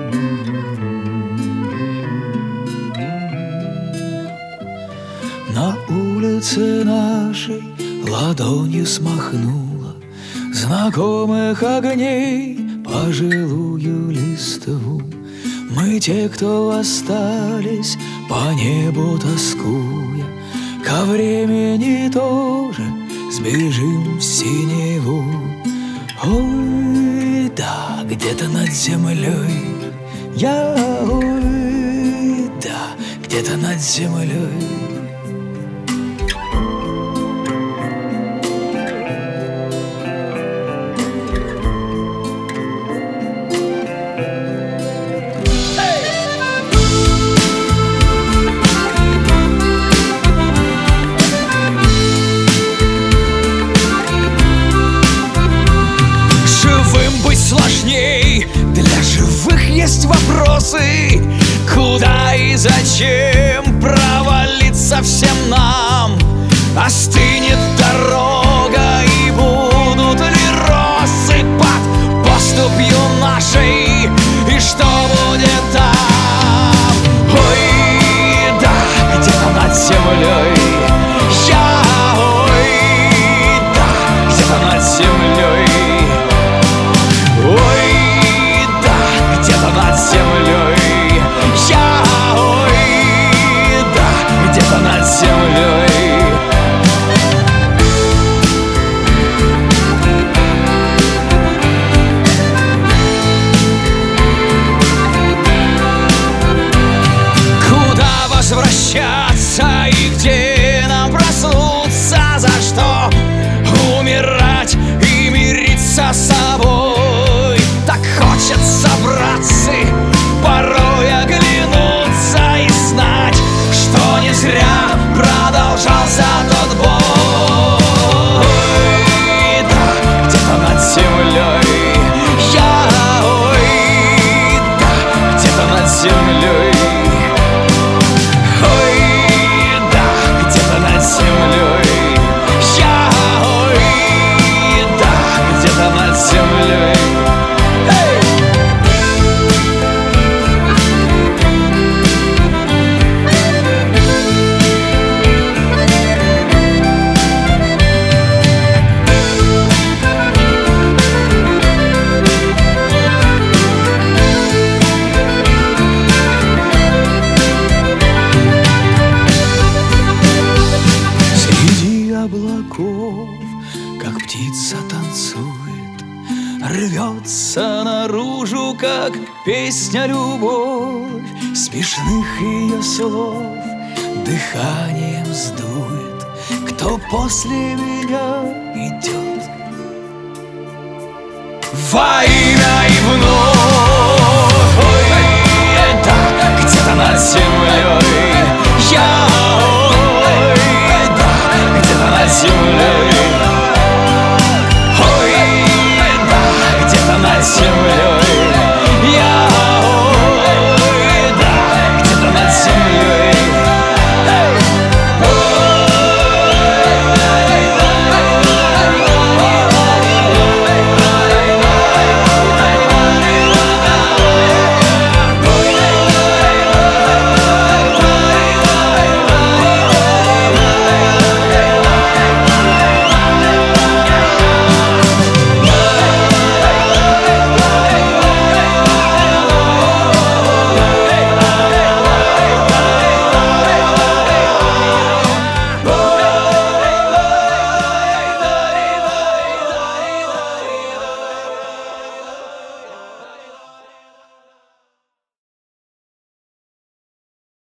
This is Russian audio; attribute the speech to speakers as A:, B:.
A: На улице нашей ладонью смахнула знакомых огней пожилую листву. Мы те, кто остались по небу тоскуя, ко времени тоже сбежим в синеву. Ой, да, где-то над землей я, ой, да, где-то над землей. Сложней, для живых есть вопросы: куда и зачем провалиться всем нам? Остынет дорога и будут ли росы под поступью нашей? И что будет там? Ой, да, где-то над землей я, ой, да, где-то над землей. Ой, да, где-то над землей я, ой, да, где-то над землей. Куда возвращаться и где нам проснуться? За что умирать и мириться с собой? Так хочется, братцы, порой оглянуться и знать, что не зря продолжался тот бой. Ой, да, где-то над землей я, ой, да, где-то над землей. Ой, да, где-то над землей я, ой, да, где-то над землей. Облаков, как птица танцует, рвется наружу, как песня любовь. Смешных ее слов дыханием сдует, кто после меня идет во имя и вновь.